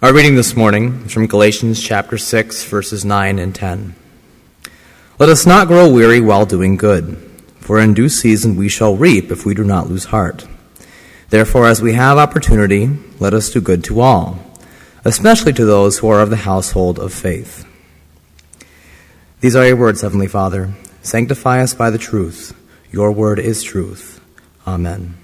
Our reading this morning is from Galatians chapter 6, verses 9 and 10. Let us not grow weary while doing good, for in due season we shall reap if we do not lose heart. Therefore, as we have opportunity, let us do good to all, especially to those who are of the household of faith. These are your words, Heavenly Father. Sanctify us by the truth. Your word is truth. Amen.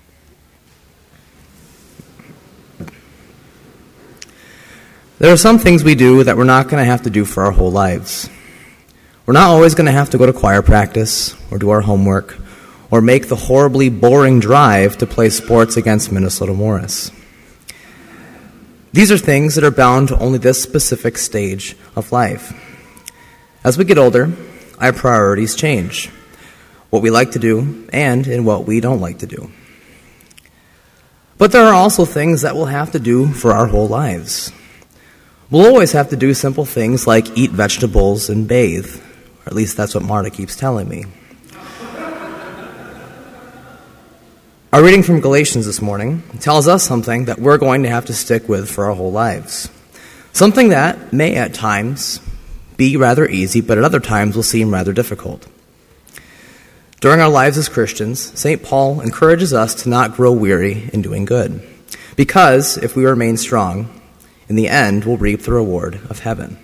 There are some things we do that we're not going to have to do for our whole lives. We're not always going to have to go to choir practice or do our homework or make the horribly boring drive to play sports against Minnesota Morris. These are things that are bound to only this specific stage of life. As we get older, our priorities change, what we like to do and in what we don't like to do. But there are also things that we'll have to do for our whole lives. We'll always have to do simple things like eat vegetables and bathe, or at least that's what Marta keeps telling me. Our reading from Galatians this morning tells us something that we're going to have to stick with for our whole lives. Something that may at times be rather easy, but at other times will seem rather difficult. During our lives as Christians, St. Paul encourages us to not grow weary in doing good, because if we remain strong, in the end, we'll reap the reward of heaven.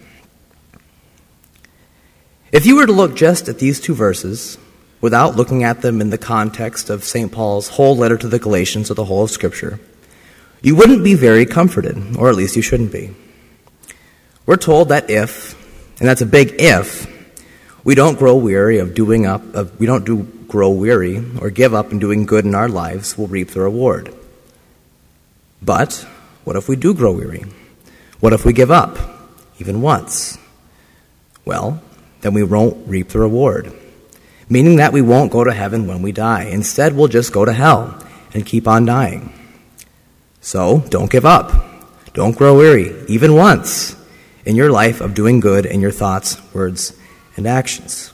If you were to look just at these two verses, without looking at them in the context of St. Paul's whole letter to the Galatians or the whole of Scripture, you wouldn't be very comforted, or at least you shouldn't be. We're told that if, and that's a big if, we don't grow weary grow weary or give up in doing good in our lives, we'll reap the reward. But what if we do grow weary? What if we give up, even once? Well, then we won't reap the reward, meaning that we won't go to heaven when we die. Instead, we'll just go to hell and keep on dying. So, don't give up. Don't grow weary, even once, in your life of doing good in your thoughts, words, and actions.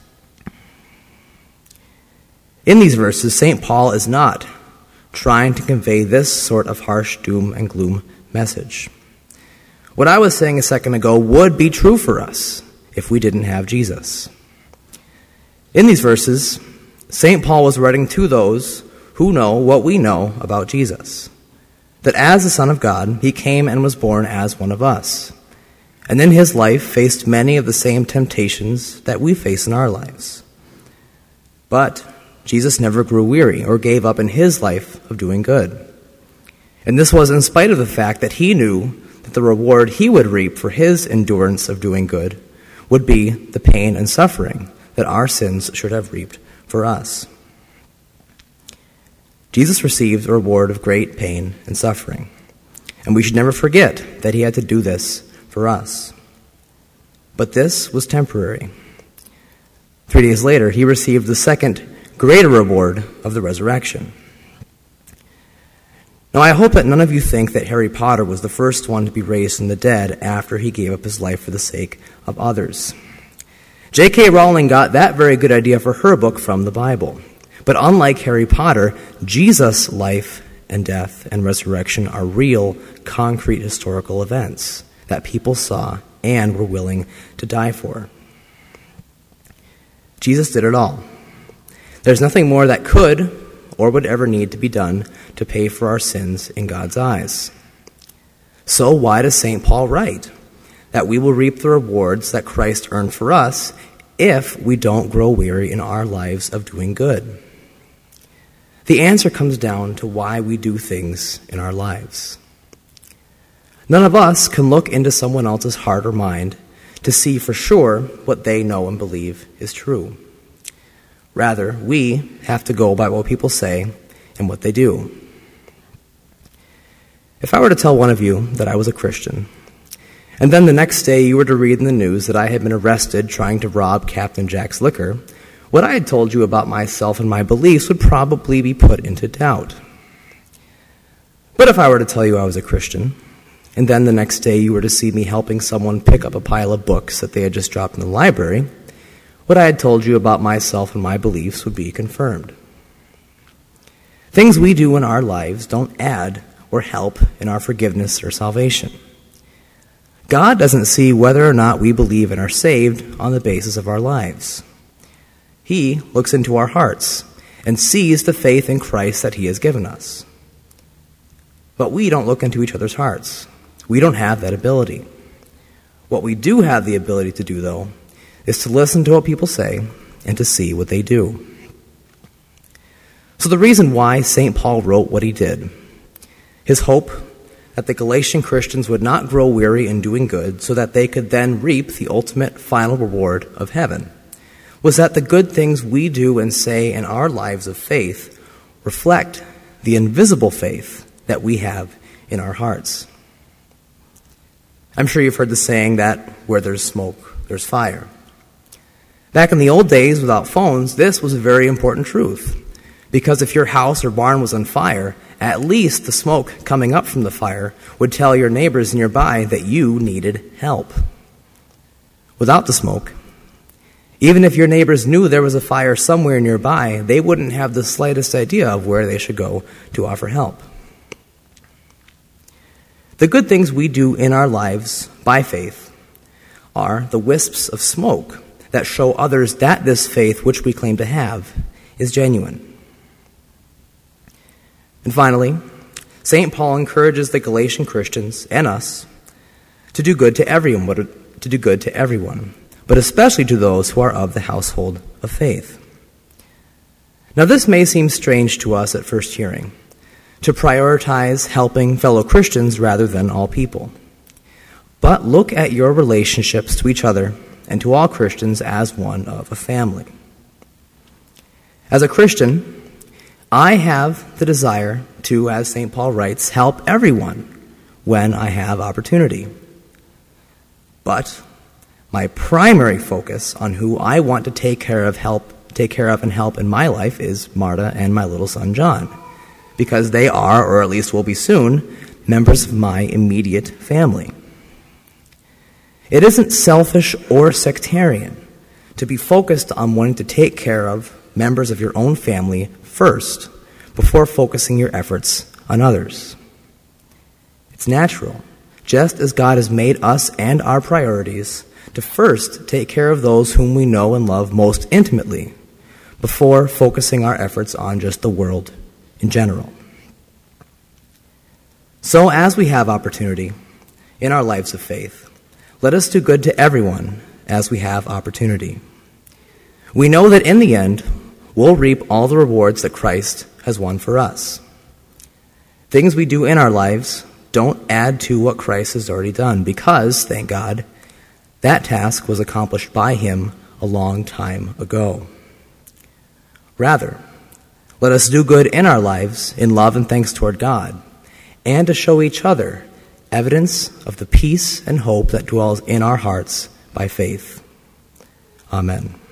In these verses, St. Paul is not trying to convey this sort of harsh doom and gloom message. What I was saying a second ago would be true for us if we didn't have Jesus. In these verses, St. Paul was writing to those who know what we know about Jesus, that as the Son of God, he came and was born as one of us, and in his life faced many of the same temptations that we face in our lives. But Jesus never grew weary or gave up in his life of doing good. And this was in spite of the fact that he knew that the reward he would reap for his endurance of doing good would be the pain and suffering that our sins should have reaped for us. Jesus received a reward of great pain and suffering, and we should never forget that he had to do this for us. But this was temporary. 3 days later, he received the second greater reward of the resurrection. Now, I hope that none of you think that Harry Potter was the first one to be raised from the dead after he gave up his life for the sake of others. J.K. Rowling got that very good idea for her book from the Bible. But unlike Harry Potter, Jesus' life and death and resurrection are real, concrete historical events that people saw and were willing to die for. Jesus did it all. There's nothing more that could or would ever need to be done to pay for our sins in God's eyes. So why does St. Paul write that we will reap the rewards that Christ earned for us if we don't grow weary in our lives of doing good? The answer comes down to why we do things in our lives. None of us can look into someone else's heart or mind to see for sure what they know and believe is true. Rather, we have to go by what people say and what they do. If I were to tell one of you that I was a Christian, and then the next day you were to read in the news that I had been arrested trying to rob Captain Jack's liquor, what I had told you about myself and my beliefs would probably be put into doubt. But if I were to tell you I was a Christian, and then the next day you were to see me helping someone pick up a pile of books that they had just dropped in the library, what I had told you about myself and my beliefs would be confirmed. Things we do in our lives don't add or help in our forgiveness or salvation. God doesn't see whether or not we believe and are saved on the basis of our lives. He looks into our hearts and sees the faith in Christ that he has given us. But we don't look into each other's hearts. We don't have that ability. What we do have the ability to do, though, is to listen to what people say and to see what they do. So the reason why St. Paul wrote what he did, his hope that the Galatian Christians would not grow weary in doing good so that they could then reap the ultimate final reward of heaven, was that the good things we do and say in our lives of faith reflect the invisible faith that we have in our hearts. I'm sure you've heard the saying that where there's smoke, there's fire. Back in the old days without phones, this was a very important truth, because if your house or barn was on fire, at least the smoke coming up from the fire would tell your neighbors nearby that you needed help. Without the smoke, even if your neighbors knew there was a fire somewhere nearby, they wouldn't have the slightest idea of where they should go to offer help. The good things we do in our lives by faith are the wisps of smoke that show others that this faith which we claim to have is genuine. And finally, St. Paul encourages the Galatian Christians and us to do good to everyone, but especially to those who are of the household of faith. Now, this may seem strange to us at first hearing, to prioritize helping fellow Christians rather than all people. But look at your relationships to each other and to all Christians as one of a family. As a Christian, I have the desire to, as St. Paul writes, help everyone when I have opportunity. But my primary focus on who I want to take care of and help in my life is Marta and my little son John, because they are, or at least will be soon, members of my immediate family. It isn't selfish or sectarian to be focused on wanting to take care of members of your own family first before focusing your efforts on others. It's natural, just as God has made us and our priorities, to first take care of those whom we know and love most intimately before focusing our efforts on just the world in general. So as we have opportunity in our lives of faith, let us do good to everyone as we have opportunity. We know that in the end, we'll reap all the rewards that Christ has won for us. Things we do in our lives don't add to what Christ has already done because, thank God, that task was accomplished by him a long time ago. Rather, let us do good in our lives in love and thanks toward God, and to show each other evidence of the peace and hope that dwells in our hearts by faith. Amen.